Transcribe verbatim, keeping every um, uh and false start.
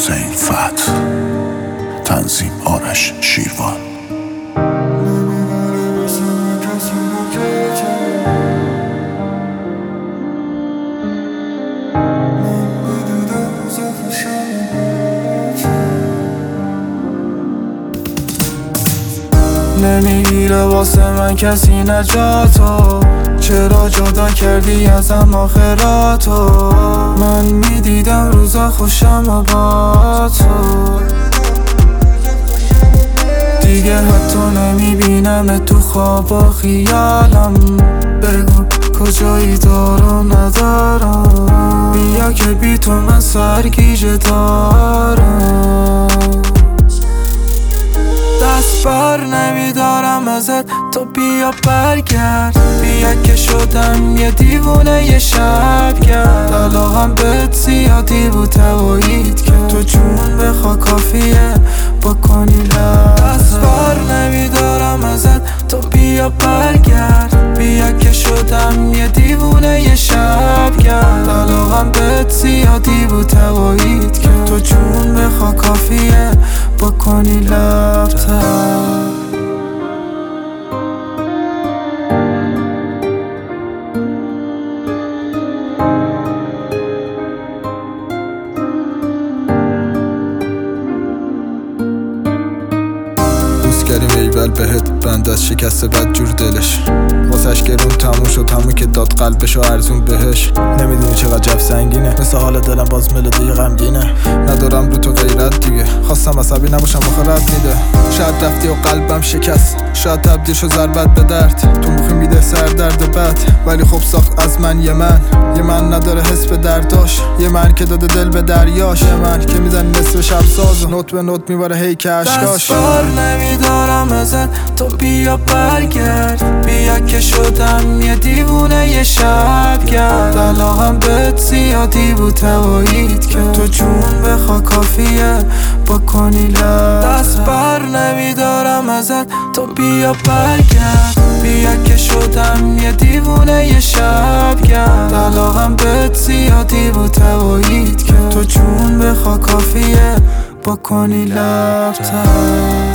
حسین فتح، تنظیم آرش شیروان. نمیگیره واسه من کسی نجاتو، چرا جدا کردی ازم آخراتو؟ من میدیدم روزا خوشم و با تو، دیگه حتی نمیبینم تو خواب و خیالم. بگو کجایی دارم ندارم، بیا که بی تو من سرگیجه دارم. دست بر نمیدارم ازت، تو بیا برگرد، بیا که شدم یه دیوونه یه شب کرد. علاقم بهت زیادی بود توایید که تو جون بخوا کافیه بکنی لب. دست بر نمیدارم ازت، تو بیا برگرد، بیا که شدم یه دیوونه یه شب کرد. علاقم بهت زیادی بود توایید که تو جون بخوا کافیه بکنی لب‌تر. کریم ایول بهت بند از شکست بد جور دلش، واسش گرون تموم شد همون که داد قلبشو ارزون بهش. نمیدونی چقدر جف سنگینه، مثل حال دلم باز ملودی غمگینه. ندارم رو تو غیرت دیگه، خواستم عصبی نباشم آخه رد میده. شاید رفتی و قلبم شکست، شاید تبدیل شو ضربت به درد. تو مخی میده سر درد بد، ولی خب ساخت از من یه من. یه من نداره حس به درداش، یه من که داده دل به دریاش. یه من که میزن نصف شب ساز و نوت به نوت میباره هی که عشقاش. دست بر نمیدارم ازت، تو بیا برگرد، بیا که شدم یه دیوونه یه شب کرد. علاقم بهت زیادی بود توایید که تو جون بخوا کافیه بکنی لب. دست بر نمیدارم ازت، تو بیا برگرد، بیا که شدم یه دیوونه یه شب کرد. علاقم بهت زیادی بود توایید که تو جون بخوا کافیه بکنی لب‌تر.